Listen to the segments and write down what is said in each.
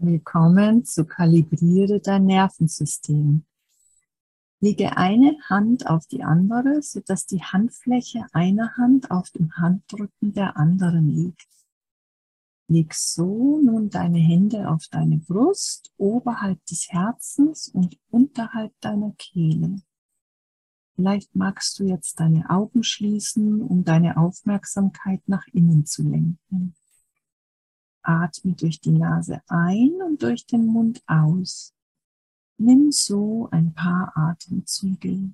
Willkommen zu Kalibriere dein Nervensystem. Lege eine Hand auf die andere, sodass die Handfläche einer Hand auf dem Handrücken der anderen liegt. Leg so nun deine Hände auf deine Brust, oberhalb des Herzens und unterhalb deiner Kehle. Vielleicht magst du jetzt deine Augen schließen, um deine Aufmerksamkeit nach innen zu lenken. Atme durch die Nase ein und durch den Mund aus. Nimm so ein paar Atemzüge.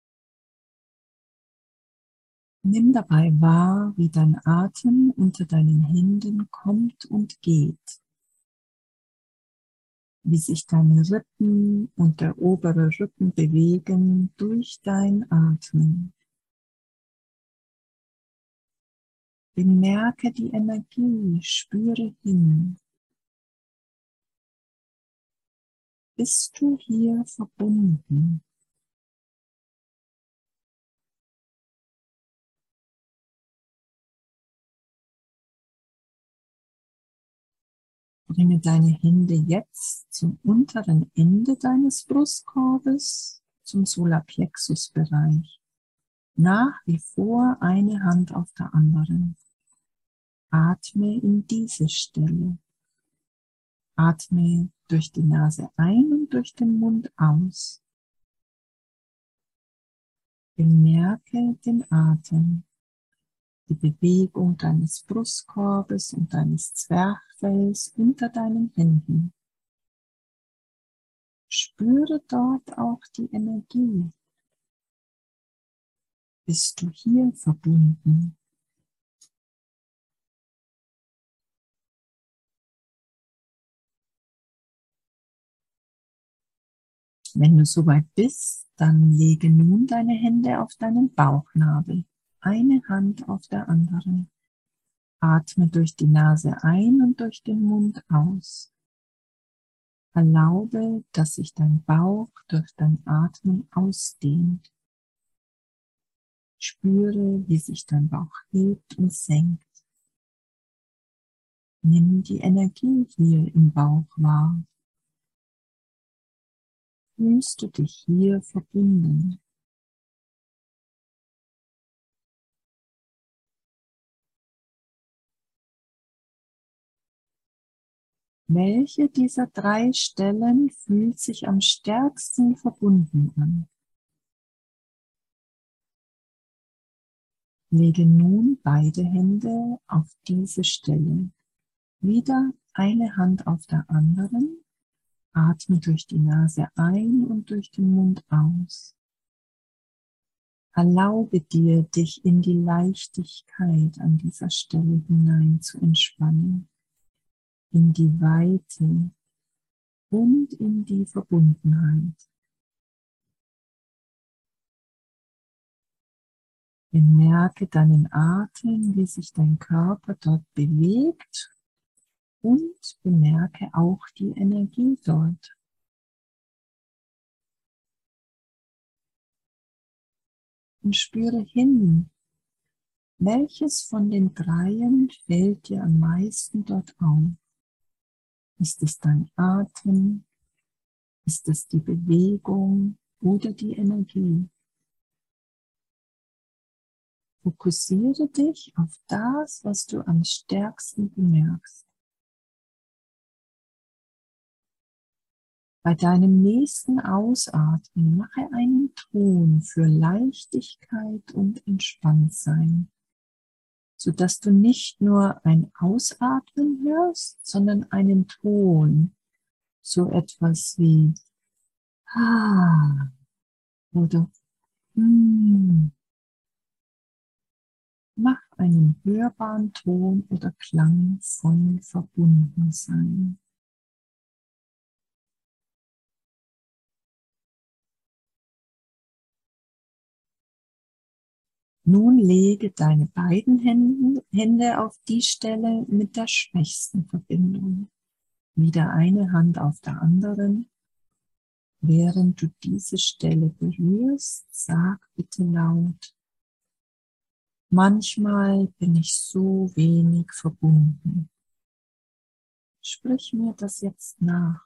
Nimm dabei wahr, wie dein Atem unter deinen Händen kommt und geht. Wie sich deine Rippen und der obere Rücken bewegen durch dein Atmen. Bemerke die Energie, spüre hin. Bist du hier verbunden? Bringe deine Hände jetzt zum unteren Ende deines Brustkorbes, zum Solarplexus-Bereich. Nach wie vor eine Hand auf der anderen. Atme in diese Stelle. Atme durch die Nase ein und durch den Mund aus. Bemerke den Atem, die Bewegung deines Brustkorbes und deines Zwerchfells unter deinen Händen. Spüre dort auch die Energie. Bist du hier verbunden? Wenn du soweit bist, dann lege nun deine Hände auf deinen Bauchnabel, eine Hand auf der anderen. Atme durch die Nase ein und durch den Mund aus. Erlaube, dass sich dein Bauch durch dein Atmen ausdehnt. Spüre, wie sich dein Bauch hebt und senkt. Nimm die Energie hier im Bauch wahr. Fühlst du dich hier verbunden? Welche dieser 3 Stellen fühlt sich am stärksten verbunden an? Lege nun beide Hände auf diese Stelle. Wieder eine Hand auf der anderen. Atme durch die Nase ein und durch den Mund aus. Erlaube dir, dich in die Leichtigkeit an dieser Stelle hinein zu entspannen, in die Weite und in die Verbundenheit. Bemerke deinen Atem, wie sich dein Körper dort bewegt und bemerke auch die Energie dort. Und spüre hin, welches von den 3 fällt dir am meisten dort auf? Ist es dein Atem? Ist es die Bewegung oder die Energie? Fokussiere dich auf das, was du am stärksten bemerkst. Bei deinem nächsten Ausatmen mache einen Ton für Leichtigkeit und Entspanntsein, sodass du nicht nur ein Ausatmen hörst, sondern einen Ton, so etwas wie oder Mach einen hörbaren Ton oder Klang von Verbundensein. Nun lege deine beiden Hände auf die Stelle mit der schwächsten Verbindung. Wieder eine Hand auf der anderen. Während du diese Stelle berührst, sag bitte laut: Manchmal bin ich so wenig verbunden. Sprich mir das jetzt nach.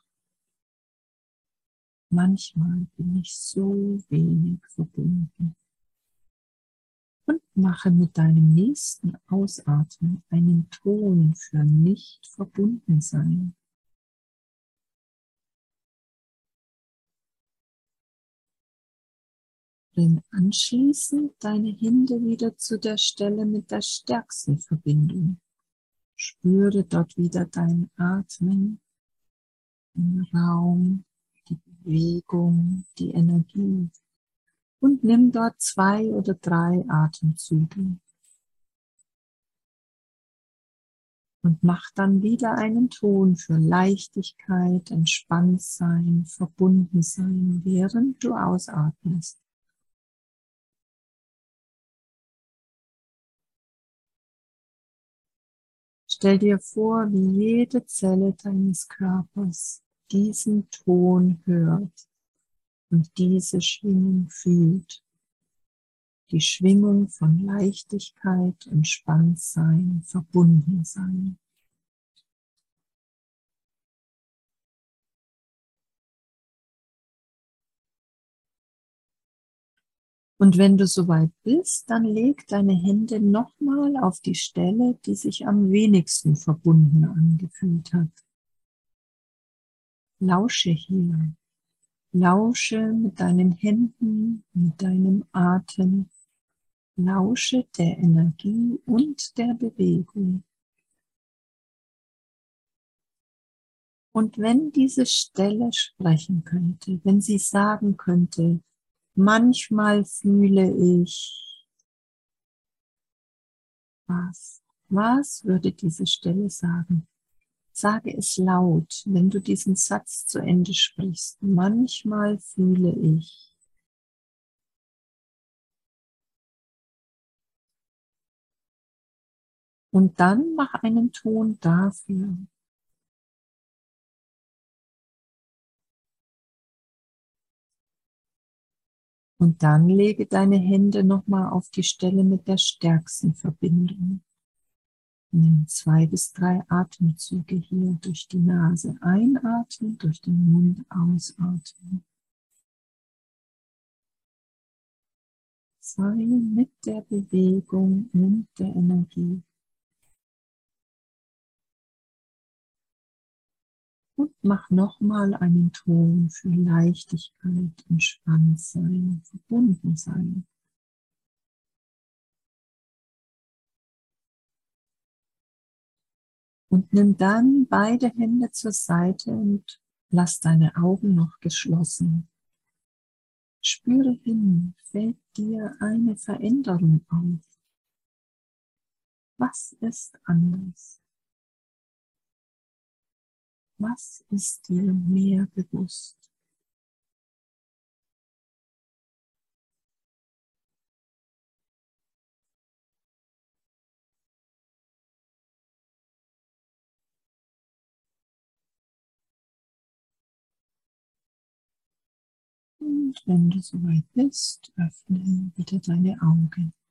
Manchmal bin ich so wenig verbunden. Und mache mit deinem nächsten Ausatmen einen Ton für nicht verbunden sein. Bring anschließend deine Hände wieder zu der Stelle mit der stärksten Verbindung. Spüre dort wieder dein Atmen, den Raum, die Bewegung, die Energie. Und nimm dort 2 oder 3 Atemzüge. Und mach dann wieder einen Ton für Leichtigkeit, Entspanntsein, Verbundensein, während du ausatmest. Stell dir vor, wie jede Zelle deines Körpers diesen Ton hört und diese Schwingung fühlt. Die Schwingung von Leichtigkeit, Entspanntsein, Verbundensein. Und wenn du soweit bist, dann leg deine Hände nochmal auf die Stelle, die sich am wenigsten verbunden angefühlt hat. Lausche hier. Lausche mit deinen Händen, mit deinem Atem. Lausche der Energie und der Bewegung. Und wenn diese Stelle sprechen könnte, wenn sie sagen könnte, manchmal fühle ich was. Was würde diese Stelle sagen? Sage es laut, wenn du diesen Satz zu Ende sprichst. Manchmal fühle ich. Und dann mach einen Ton dafür. Und dann lege deine Hände nochmal auf die Stelle mit der stärksten Verbindung. Nimm 2 bis 3 Atemzüge hier durch die Nase einatmen, durch den Mund ausatmen. Sei mit der Bewegung und der Energie. Und mach nochmal einen Ton für Leichtigkeit, Entspanntsein, Verbundensein. Und nimm dann beide Hände zur Seite und lass deine Augen noch geschlossen. Spüre hin, fällt dir eine Veränderung auf? Was ist anders? Was ist dir mehr bewusst? Und wenn du soweit bist, öffne wieder deine Augen.